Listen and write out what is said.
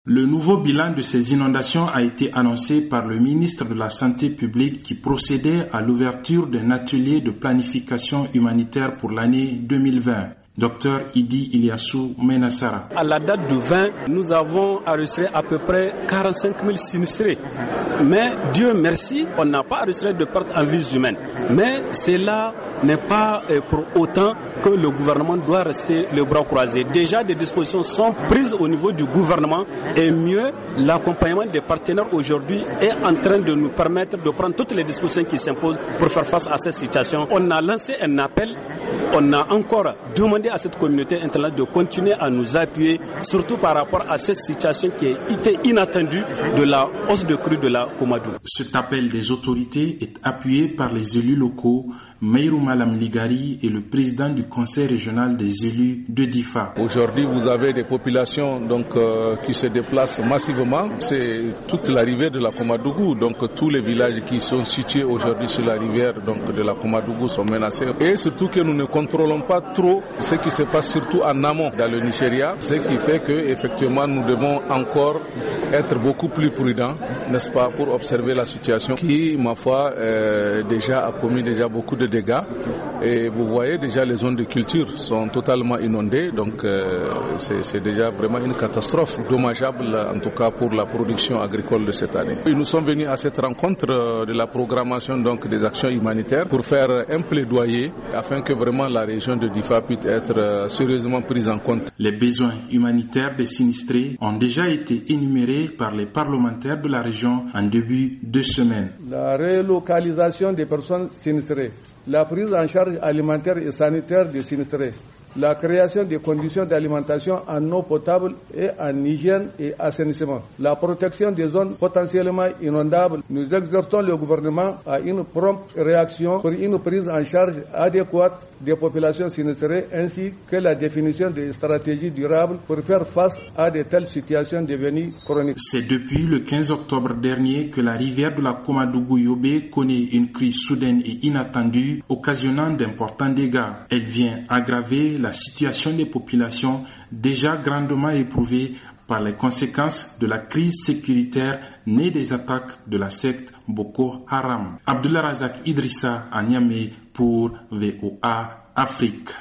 Le nouveau bilan de ces inondations a été annoncé par le ministre de la Santé publique qui procédait à l'ouverture d'un atelier de planification humanitaire pour l'année 2020. Dr Idi Ilyassou Menassara. À la date du 20, nous avons enregistré à peu près 45 000 sinistrés. Mais Dieu merci, on n'a pas enregistré de pertes en vies humaines. Mais cela n'est pas pour autant que le gouvernement doit rester les bras croisés. Déjà, des dispositions sont prises au niveau du gouvernement et mieux, l'accompagnement des partenaires aujourd'hui est en train de nous permettre de prendre toutes les dispositions qui s'imposent pour faire face à cette situation. On a lancé un appel, on a encore demandé à cette communauté internationale de continuer à nous appuyer, surtout par rapport à cette situation qui était inattendue de la hausse de crue de la Komadougou. Cet appel des autorités est appuyé par les élus locaux. Meirou Malam Ligari est le président du conseil régional des élus de Difa. Aujourd'hui, vous avez des populations qui se déplacent massivement. C'est toute la rivière de la Komadougou. Donc tous les villages qui sont situés aujourd'hui sur la rivière de la Komadougou sont menacés. Et surtout que nous ne contrôlons pas trop ce qui se passe surtout en amont dans le Nigeria. Ce qui fait que effectivement nous devons encore être beaucoup plus prudents, n'est-ce pas, pour observer la situation qui, ma foi, déjà a commis beaucoup de dégâts. Et vous voyez déjà les zones de culture sont totalement inondées, donc c'est déjà vraiment une catastrophe dommageable en tout cas pour la production agricole de cette année. Nous sommes venus à cette rencontre de la programmation donc des actions humanitaires pour faire un plaidoyer afin que vraiment la région de Difa puisse être sérieusement prise en compte. Les besoins humanitaires des sinistrés ont déjà été énumérés par les parlementaires de la région en début de semaine. La relocalisation des personnes sinistrées, la prise en charge alimentaire et sanitaire des sinistrés, la création des conditions d'alimentation en eau potable et en hygiène et assainissement, la protection des zones potentiellement inondables. Nous exhortons le gouvernement à une prompte réaction pour une prise en charge adéquate des populations sinistrées ainsi que la définition de stratégies durables pour faire face à de telles situations devenues chroniques. C'est depuis le 15 octobre dernier que la rivière de la Komadougou-Yobe connaît une crise soudaine et inattendue, occasionnant d'importants dégâts. Elle vient aggraver la situation des populations déjà grandement éprouvées par les conséquences de la crise sécuritaire née des attaques de la secte Boko Haram. Abdullah Razak Idrissa à Niamey pour VOA Afrique.